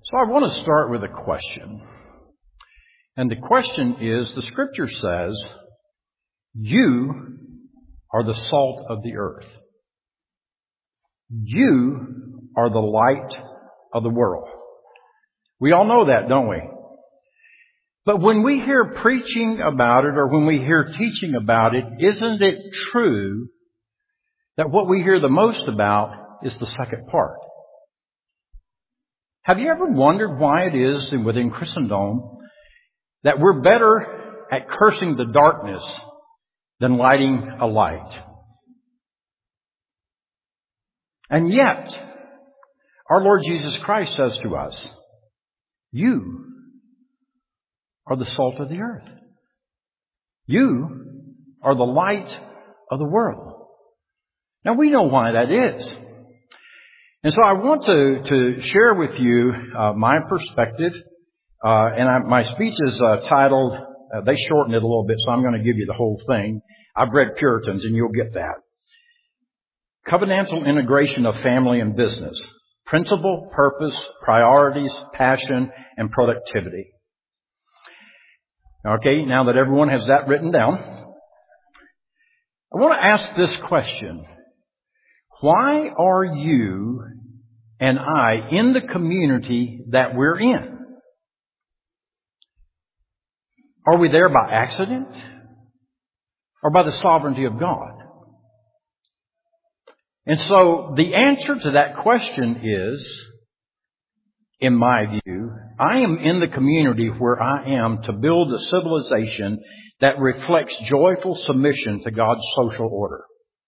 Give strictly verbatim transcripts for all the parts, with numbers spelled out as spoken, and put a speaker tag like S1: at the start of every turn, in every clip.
S1: So I want to start with a question. And the question is, the Scripture says, you are the salt of the earth. You are the light of the world. We all know that, don't we? But when we hear preaching about it or when we hear teaching about it, isn't it true that what we hear the most about is the second part? Have you ever wondered why it is within Christendom that we're better at cursing the darkness than lighting a light? And yet, our Lord Jesus Christ says to us, you are the salt of the earth. You are the light of the world. Now we know why that is. And so I want to, to share with you uh, my perspective. Uh, and I, my speech is uh, titled, uh, they shortened it a little bit, so I'm going to give you the whole thing. I've read Puritans, and you'll get that. Covenantal integration of family and business. Principle, purpose, priorities, passion, and productivity. Okay, now that everyone has that written down, I want to ask this question. Why are you and I in the community that we're in? Are we there by accident or by the sovereignty of God? And so the answer to that question is, in my view, I am in the community where I am to build a civilization that reflects joyful submission to God's social order.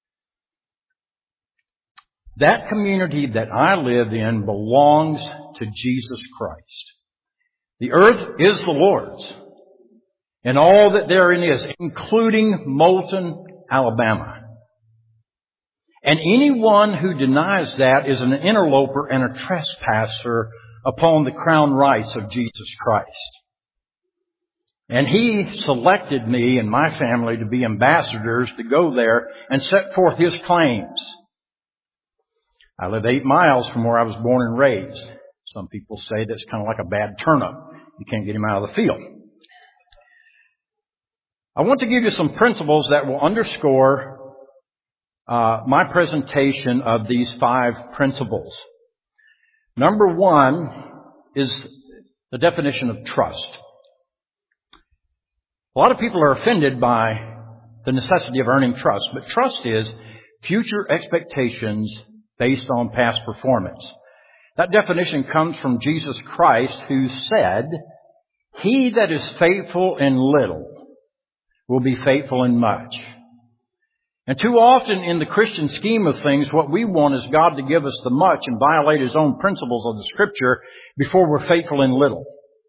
S1: That community that I live in belongs to Jesus Christ. The earth is the Lord's, and all that therein is, including Moulton, Alabama. And anyone who denies that is an interloper and a trespasser upon the crown rights of Jesus Christ. And He selected me and my family to be ambassadors to go there and set forth His claims. I live eight miles from where I was born and raised. Some people say that's kind of like a bad turnip. You can't get him out of the field. I want to give you some principles that will underscore uh, my presentation of these five principles. Number one is the definition of trust. A lot of people are offended by the necessity of earning trust, but trust is future expectations based on past performance. That definition comes from Jesus Christ, who said, "He that is faithful in little will be faithful in much." And too often in the Christian scheme of things, what we want is God to give us the much and violate His own principles of the Scripture before we're faithful in little.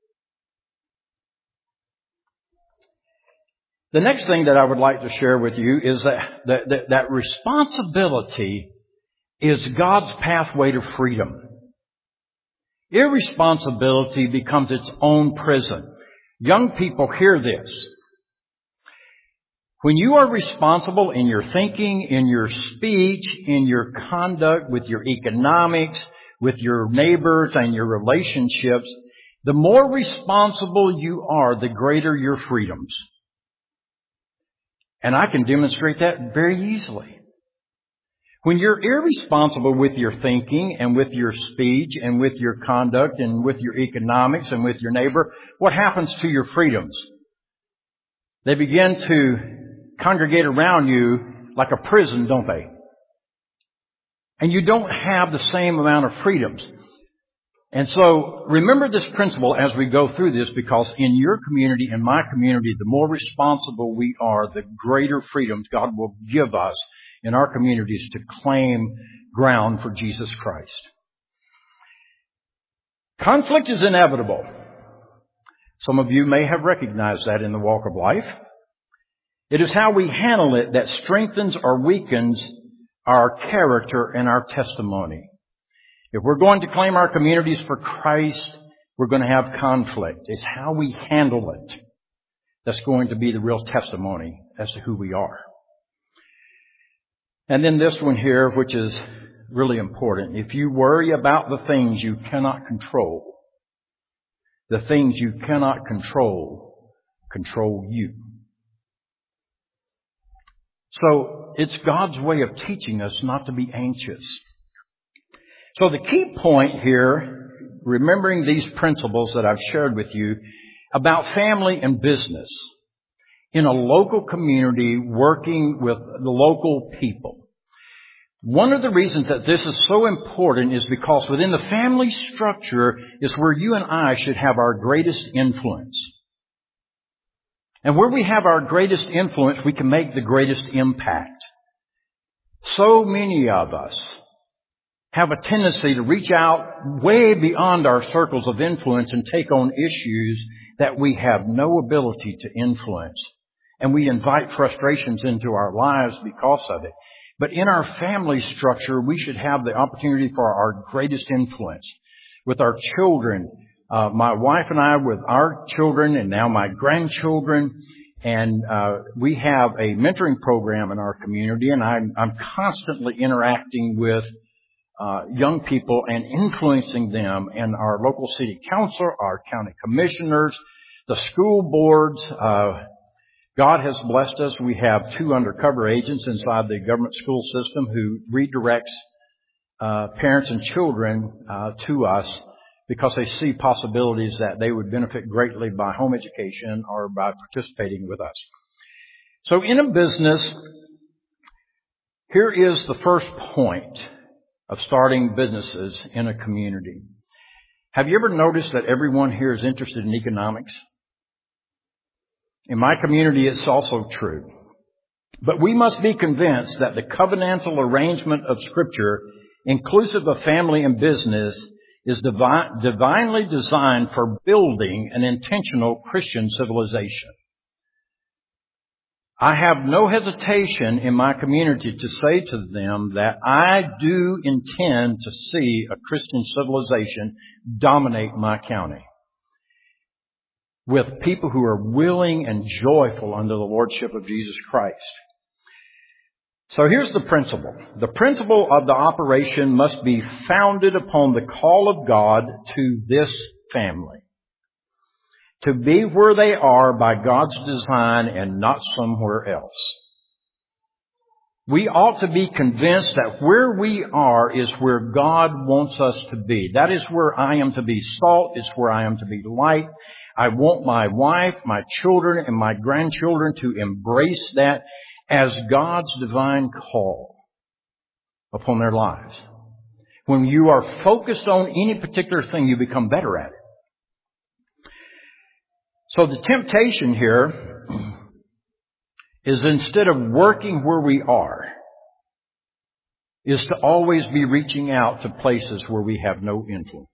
S1: The next thing that I would like to share with you is that that, that, that responsibility is God's pathway to freedom. Irresponsibility becomes its own prison. Young people, hear this. When you are responsible in your thinking, in your speech, in your conduct, with your economics, with your neighbors and your relationships, the more responsible you are, the greater your freedoms. And I can demonstrate that very easily. When you're irresponsible with your thinking and with your speech and with your conduct and with your economics and with your neighbor, what happens to your freedoms? They begin to congregate around you like a prison, don't they? And you don't have the same amount of freedoms. And so remember this principle as we go through this, because in your community, in my community, the more responsible we are, the greater freedoms God will give us in our communities to claim ground for Jesus Christ. Conflict is inevitable. Some of you may have recognized that in the walk of life. It is how we handle it that strengthens or weakens our character and our testimony. If we're going to claim our communities for Christ, we're going to have conflict. It's how we handle it that's going to be the real testimony as to who we are. And then this one here, which is really important. If you worry about the things you cannot control, the things you cannot control control you. So it's God's way of teaching us not to be anxious. So the key point here, remembering these principles that I've shared with you about family and business in a local community working with the local people. One of the reasons that this is so important is because within the family structure is where you and I should have our greatest influence. And where we have our greatest influence, we can make the greatest impact. So many of us have a tendency to reach out way beyond our circles of influence and take on issues that we have no ability to influence. And we invite frustrations into our lives because of it. But in our family structure, we should have the opportunity for our greatest influence with our children. Uh, my wife and I with our children and now my grandchildren. And uh, we have a mentoring program in our community, and I'm, I'm constantly interacting with uh, young people and influencing them and our local city council, our county commissioners, the school boards. Uh, God has blessed us. We have two undercover agents inside the government school system who redirects uh, parents and children uh, to us because they see possibilities that they would benefit greatly by home education or by participating with us. So in a business, here is the first point of starting businesses in a community. Have you ever noticed that everyone here is interested in economics? In my community, it's also true. But we must be convinced that the covenantal arrangement of Scripture, inclusive of family and business, is divi- divinely designed for building an intentional Christian civilization. I have no hesitation in my community to say to them that I do intend to see a Christian civilization dominate my county with people who are willing and joyful under the lordship of Jesus Christ. So here's the principle. The principle of the operation must be founded upon the call of God to this family, to be where they are by God's design and not somewhere else. We ought to be convinced that where we are is where God wants us to be. That is where I am to be salt. It's where I am to be light. I want my wife, my children, and my grandchildren to embrace that as God's divine call upon their lives. When you are focused on any particular thing, you become better at it. So the temptation here is, instead of working where we are, is to always be reaching out to places where we have no influence.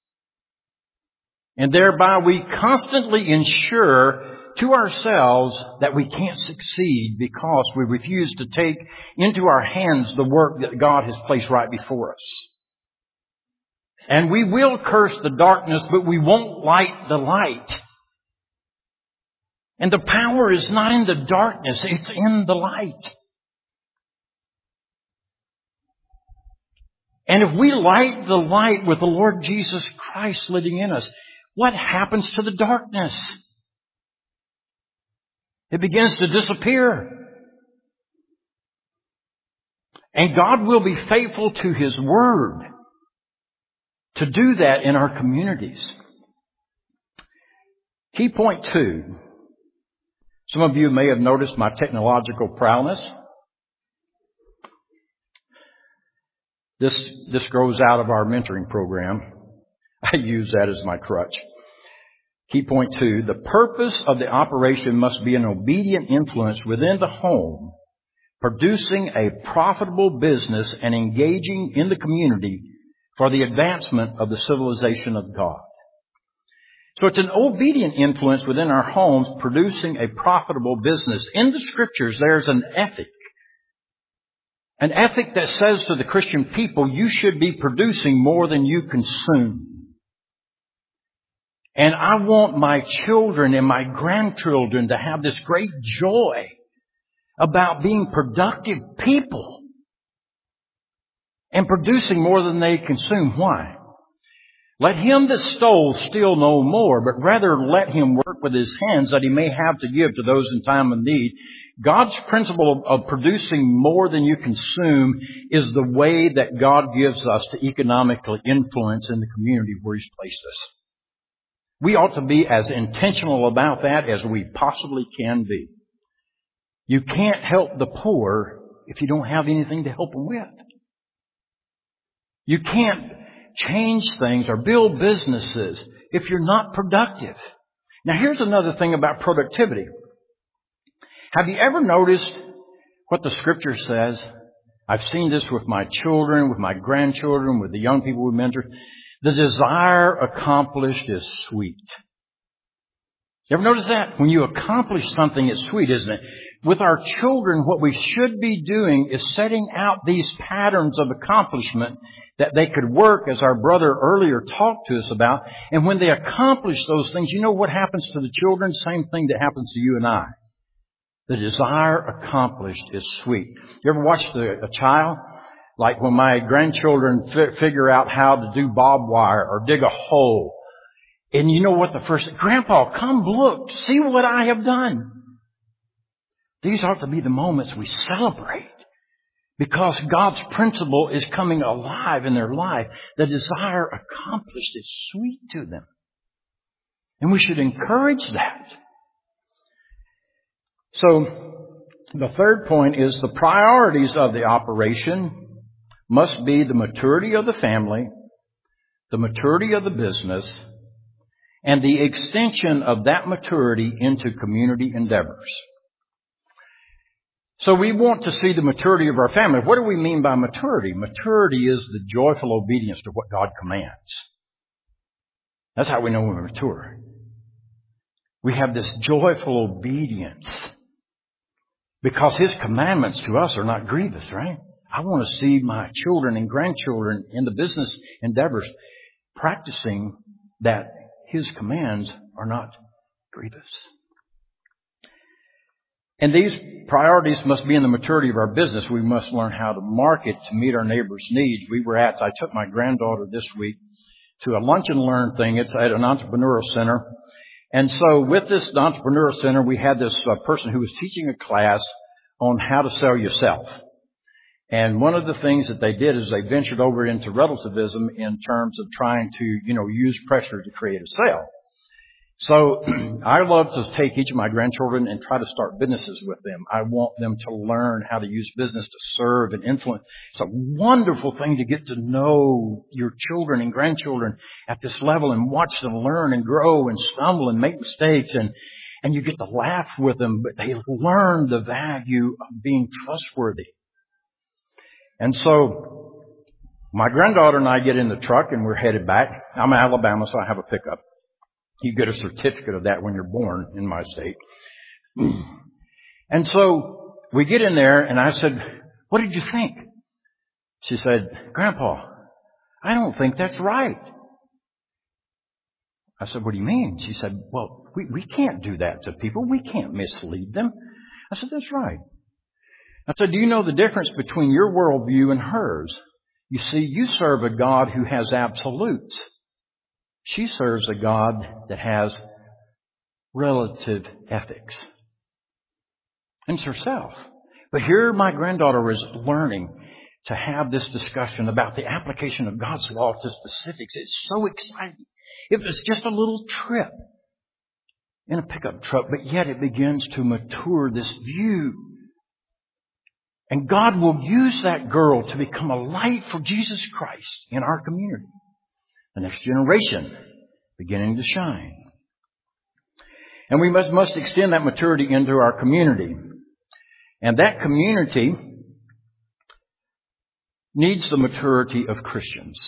S1: And thereby we constantly ensure to ourselves that we can't succeed because we refuse to take into our hands the work that God has placed right before us. And we will curse the darkness, but we won't light the light. And the power is not in the darkness, it's in the light. And if we light the light with the Lord Jesus Christ living in us, what happens to the darkness? It begins to disappear. And God will be faithful to His Word to do that in our communities. Key point two. Some of you may have noticed my technological prowess. This, this grows out of our mentoring program. I use that as my crutch. Key point two, the purpose of the operation must be an obedient influence within the home, producing a profitable business and engaging in the community for the advancement of the civilization of God. So it's an obedient influence within our homes, producing a profitable business. In the Scriptures, there's an ethic. An ethic that says to the Christian people, you should be producing more than you consume. And I want my children and my grandchildren to have this great joy about being productive people and producing more than they consume. Why? Let him that stole steal no more, but rather let him work with his hands that he may have to give to those in time of need. God's principle of, of producing more than you consume is the way that God gives us to economically influence in the community where He's placed us. We ought to be as intentional about that as we possibly can be. You can't help the poor if you don't have anything to help them with. You can't change things or build businesses if you're not productive. Now, here's another thing about productivity. Have you ever noticed what the Scripture says? I've seen this with my children, with my grandchildren, with the young people we mentor. The desire accomplished is sweet. You ever notice that? When you accomplish something, it's sweet, isn't it? With our children, what we should be doing is setting out these patterns of accomplishment that they could work, as our brother earlier talked to us about. And when they accomplish those things, you know what happens to the children? Same thing that happens to you and I. The desire accomplished is sweet. You ever watched a, a child? Like when my grandchildren fi- figure out how to do barbed wire or dig a hole. And you know what the first, Grandpa, come look, see what I have done. These ought to be the moments we celebrate because God's principle is coming alive in their life. The desire accomplished is sweet to them. And we should encourage that. So, the third point is the priorities of the operation must be the maturity of the family, the maturity of the business, and the extension of that maturity into community endeavors. So we want to see the maturity of our family. What do we mean by maturity? Maturity is the joyful obedience to what God commands. That's how we know we're mature. We have this joyful obedience because His commandments to us are not grievous, right? I want to see my children and grandchildren in the business endeavors practicing that His commands are not grievous. And these priorities must be in the maturity of our business. We must learn how to market to meet our neighbors' needs. We were at, I took my granddaughter this week to a lunch and learn thing. It's at an entrepreneurial center. And so with this entrepreneurial center, we had this uh, person who was teaching a class on how to sell yourself. And one of the things that they did is they ventured over into relativism in terms of trying to, you know, use pressure to create a sale. So I love to take each of my grandchildren and try to start businesses with them. I want them to learn how to use business to serve and influence. It's a wonderful thing to get to know your children and grandchildren at this level and watch them learn and grow and stumble and make mistakes. And, and you get to laugh with them, but they learn the value of being trustworthy. And so my granddaughter and I get in the truck and we're headed back. I'm in Alabama, so I have a pickup. You get a certificate of that when you're born in my state. And so we get in there and I said, what did you think? She said, Grandpa, I don't think that's right. I said, what do you mean? She said, well, we, we can't do that to people. We can't mislead them. I said, that's right. I said, do you know the difference between your worldview and hers? You see, you serve a God who has absolutes. She serves a God that has relative ethics. And it's herself. But here my granddaughter is learning to have this discussion about the application of God's law to specifics. It's so exciting. It was just a little trip in a pickup truck, but yet it begins to mature this view. And God will use that girl to become a light for Jesus Christ in our community. The next generation beginning to shine. And we must, must extend that maturity into our community. And that community needs the maturity of Christians.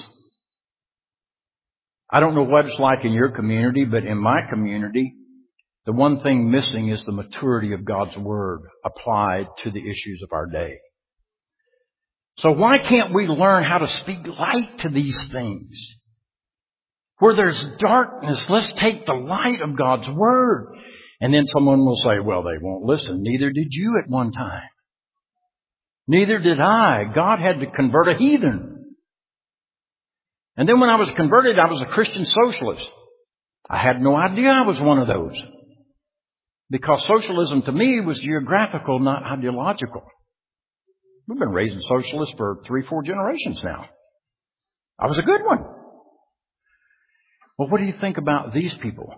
S1: I don't know what it's like in your community, but in my community, the one thing missing is the maturity of God's Word applied to the issues of our day. So why can't we learn how to speak light to these things? Where there's darkness, let's take the light of God's Word. And then someone will say, well, they won't listen. Neither did you at one time. Neither did I. God had to convert a heathen. And then when I was converted, I was a Christian socialist. I had no idea I was one of those. Because socialism to me was geographical, not ideological. We've been raising socialists for three, four generations now. I was a good one. Well, what do you think about these people?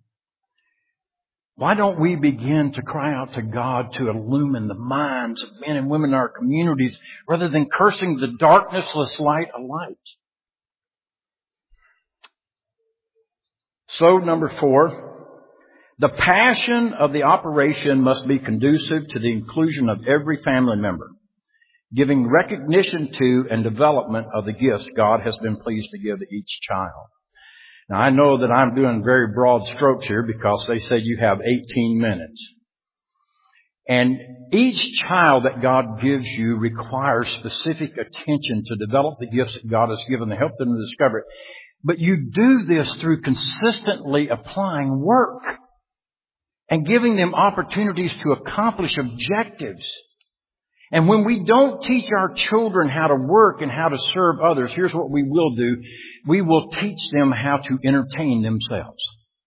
S1: Why don't we begin to cry out to God to illumine the minds of men and women in our communities rather than cursing the darknessless light of light? So, number four, the passion of the operation must be conducive to the inclusion of every family member, giving recognition to and development of the gifts God has been pleased to give to each child. Now, I know that I'm doing very broad strokes here because they said you have eighteen minutes. And each child that God gives you requires specific attention to develop the gifts that God has given to help them to discover it. But you do this through consistently applying work and giving them opportunities to accomplish objectives. And when we don't teach our children how to work and how to serve others, here's what we will do. We will teach them how to entertain themselves.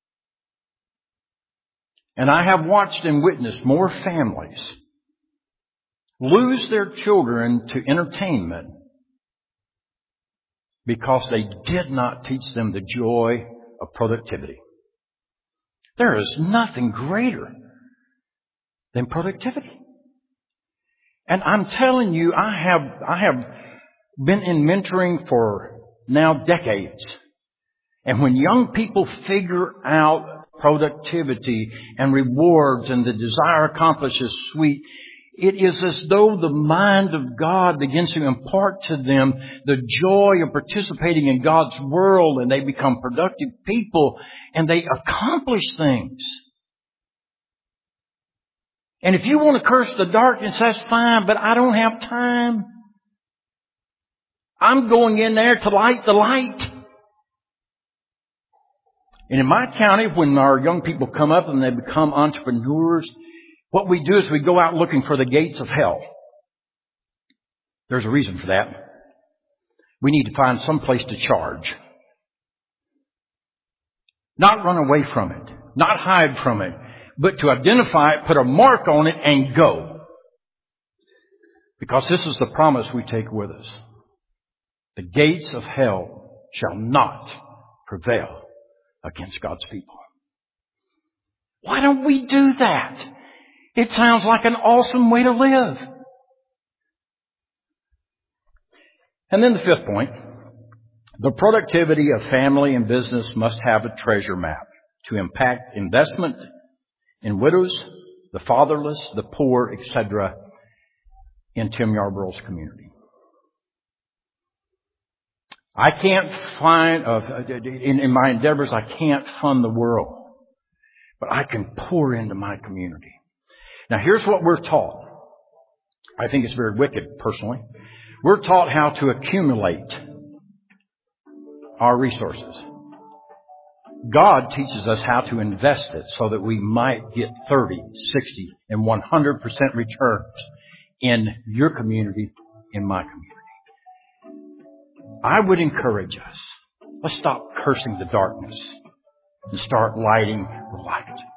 S1: And I have watched and witnessed more families lose their children to entertainment because they did not teach them the joy of productivity. There is nothing greater than productivity. And I'm telling you, I have, I have been in mentoring for now decades. And when young people figure out productivity and rewards and the desire accomplished is sweet, it is as though the mind of God begins to impart to them the joy of participating in God's world, and they become productive people and they accomplish things. And if you want to curse the darkness, that's fine, but I don't have time. I'm going in there to light the light. And in my county, when our young people come up and they become entrepreneurs, what we do is we go out looking for the gates of hell. There's a reason for that. We need to find some place to charge. Not run away from it. Not hide from it. But to identify it, put a mark on it, and go. Because this is the promise we take with us. The gates of hell shall not prevail against God's people. Why don't we do that? It sounds like an awesome way to live. And then the fifth point. The productivity of family and business must have a treasure map to impact investment in widows, the fatherless, the poor, et cetera, in Tim Yarborough's community. I can't find, uh, in, in my endeavors, I can't fund the world, but I can pour into my community. Now, here's what we're taught. I think it's very wicked, personally. We're taught how to accumulate our resources. God teaches us how to invest it so that we might get thirty, sixty, and one hundred percent returns in your community, in my community. I would encourage us, let's stop cursing the darkness and start lighting the light.